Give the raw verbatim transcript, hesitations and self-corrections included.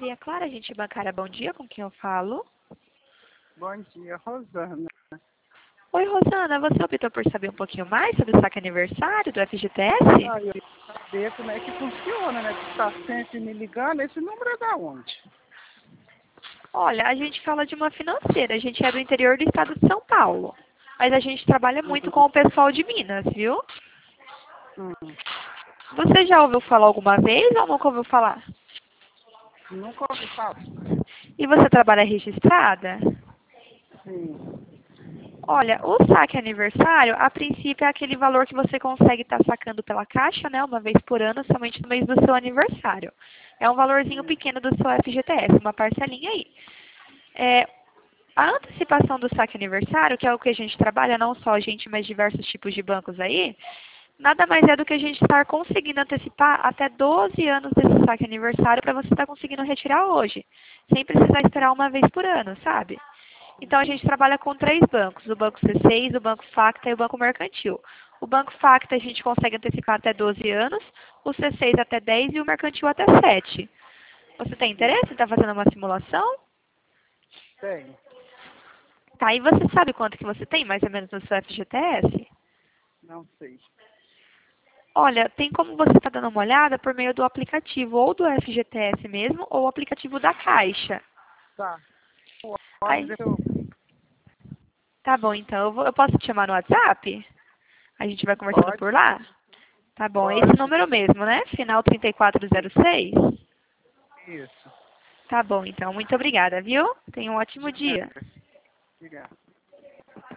Maria Clara, agente bancária, bom dia, com quem eu falo? Bom dia, Rosana. Oi, Rosana, você optou por saber um pouquinho mais sobre o saque aniversário do F G T S? Ah, eu queria saber como é que funciona, né? Que está sempre me ligando. Esse número é da onde? Olha, a gente fala de uma financeira, a gente é do interior do estado de São Paulo. Mas a gente trabalha muito com o pessoal de Minas, viu? Hum, Você já ouviu falar alguma vez ou nunca ouviu falar? nunca ouvi falar. E você trabalha registrada? Sim. Olha, o saque aniversário, a princípio, é aquele valor que você consegue estar sacando pela caixa, né, uma vez por ano, somente no mês do seu aniversário. É um valorzinho pequeno do seu F G T S, uma parcelinha aí. É, a antecipação do saque aniversário, que é o que a gente trabalha, não só a gente, mas diversos tipos de bancos aí, nada mais é do que a gente estar conseguindo antecipar até doze anos desse saque aniversário para você estar conseguindo retirar hoje, sem precisar esperar uma vez por ano, sabe? Então, a gente trabalha com três bancos, o Banco C seis, o Banco Facta e o Banco Mercantil. O Banco Facta a gente consegue antecipar até doze anos, o C seis até dez e o Mercantil até sete. Você tem interesse em estar fazendo uma simulação? Tem. Tá, e você sabe quanto que você tem mais ou menos no seu F G T S? Não sei. Olha, tem como você estar dando uma olhada por meio do aplicativo, ou do F G T S mesmo, ou o aplicativo da Caixa. Tá. Pode Aí, ver. Eu... tá bom, então. Eu, vou- eu posso te chamar no WhatsApp? A gente vai conversando Pode. por lá? Tá bom, é esse Pode. número mesmo, né? Final trinta e quatro zero seis? Isso. Tá bom, então. Muito obrigada, viu? Tenha um ótimo De dia. nada. Obrigado.